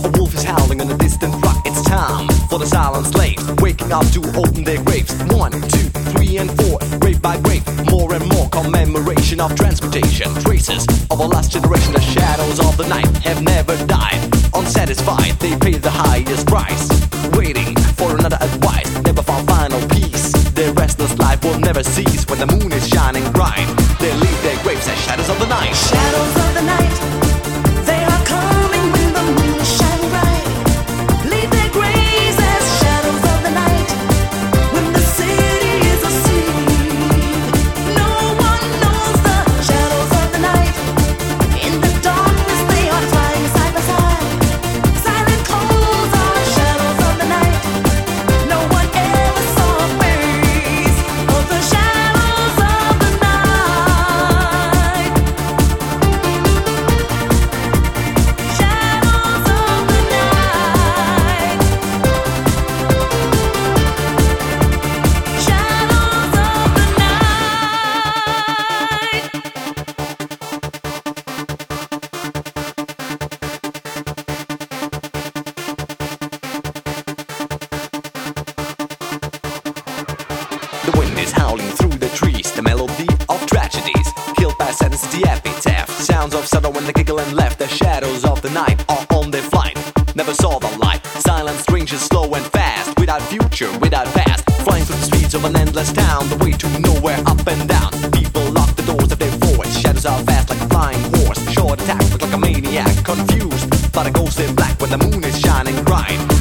A wolf is howling on a distant rock. It's time for the silent slaves waking up to open their graves. 1, 2, 3 and 4, grave by grave, more and more commemoration of transportation. Traces of a last generation. The shadows of the night have never died. Unsatisfied, they pay the highest price, waiting for another advice. Never found final peace. Their restless life will never cease. When the moon is shining bright, they leave their graves as shadows of the night. Shadows of the night, they are coming when the moon is shining bright. Leave their graves as shadows of the night. When the city is asleep, no one knows the shadows of the night. In the darkness they are flying side by side. Silent calls are shadows of the night. No one ever saw a face of the shadows of the night. Shadows of the night. Shadows of the The wind is howling through the trees, the melody of tragedies. Killed by sadness, the epitaph. Sounds of sorrow when they giggle and laugh. The shadows of the night are on their flight. Never saw the light. Silent strangers, slow and fast. Without future, without past. Flying through the streets of an endless town. The way to nowhere, up and down. People lock the doors of their forts. Shadows are fast like a flying horse. Short attack, look like a maniac. Confused, but a ghost in black when the moon is shining bright.